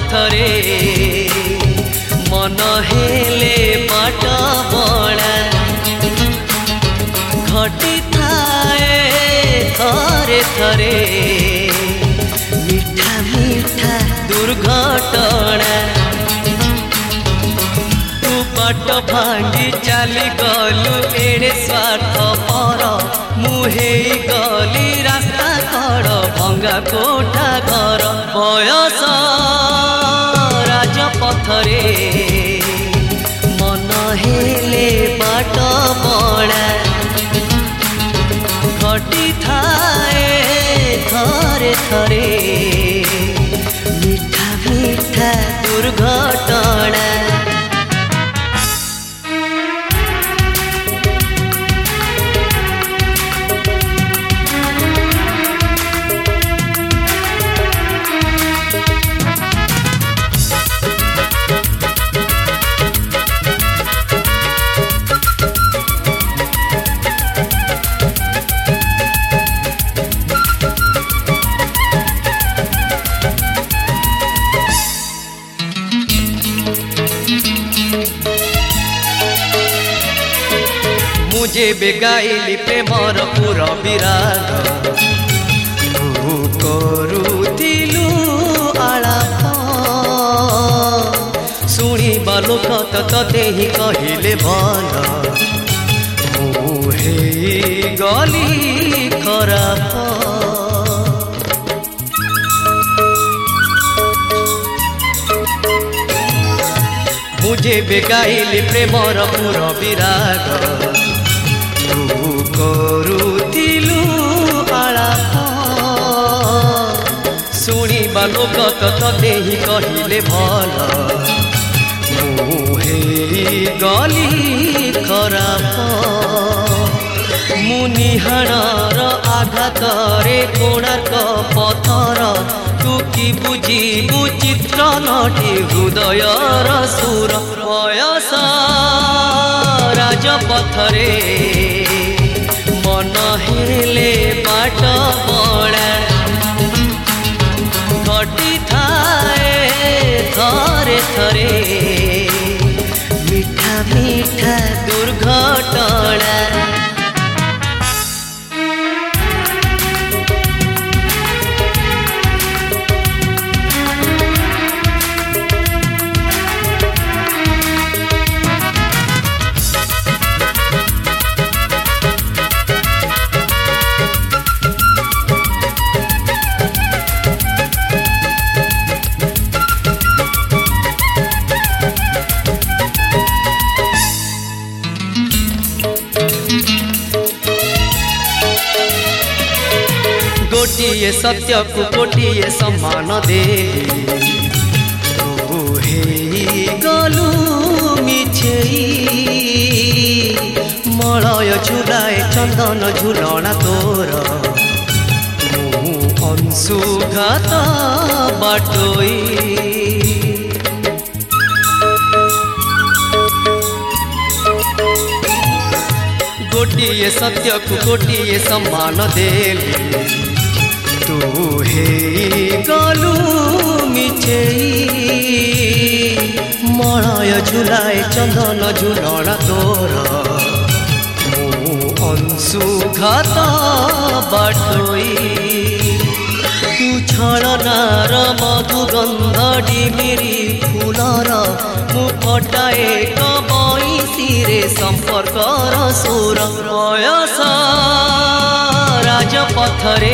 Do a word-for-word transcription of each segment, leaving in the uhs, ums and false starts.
पथरे मन हेले बाट बड़ा घटी थाए थरे थरे मीठा मीठा दुर्घटना तू बाट भांगी चली गलु एड़े स्वार्थ पर मुहे गली रास्ता कड़ भंगा कोठा घर बयस राजपथरे मन हेले बाट बड़ा घटी थाए थरे थरे मीठा मीठा दुर्घटना मुझे बेगाइली प्रेमर पूरा विराग तू करुथिलु आलाप शुणा लोक तते ही कहले भल मुहे गली खराब मुझे बेगाइली प्रेमर पूरा विराग करुथिलु आलाप शुणा लोक तते ही कहले भल मुहे गली खराब मुनिहाणर आघातरे कोणार्क पथर तू कि बुझिबु चित्र नटी हृदयर सुर बयस राजपथरे मन हेले बाट बड़ा घटी थाए थरे थरे मीठा मीठा दुर्घटना गोटिए सत्य को गोटिए सम्मान दे तू हे गलु मिछेई मलय झुलाए चंदन झुलना तोर मु अंशुघात बाटोई गोटिए सत्य को गोटिए सम्मान देली तू हे गलु मिछेई मलय झुलाए चंदन झुलना तोर मु अंशुघात बाटोई तू छलनार मधुगंध डिमिरी फूलर मु फटाए बईसीरे संपर्कर सुर बयस राजपथरे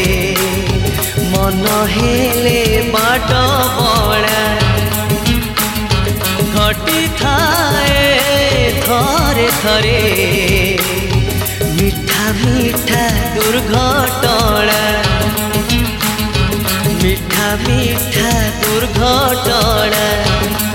मन हेले बाट बड़ा घटी थाए थरे थरे मीठा मीठा दुर्घटना मीठा मीठा दुर्घटना।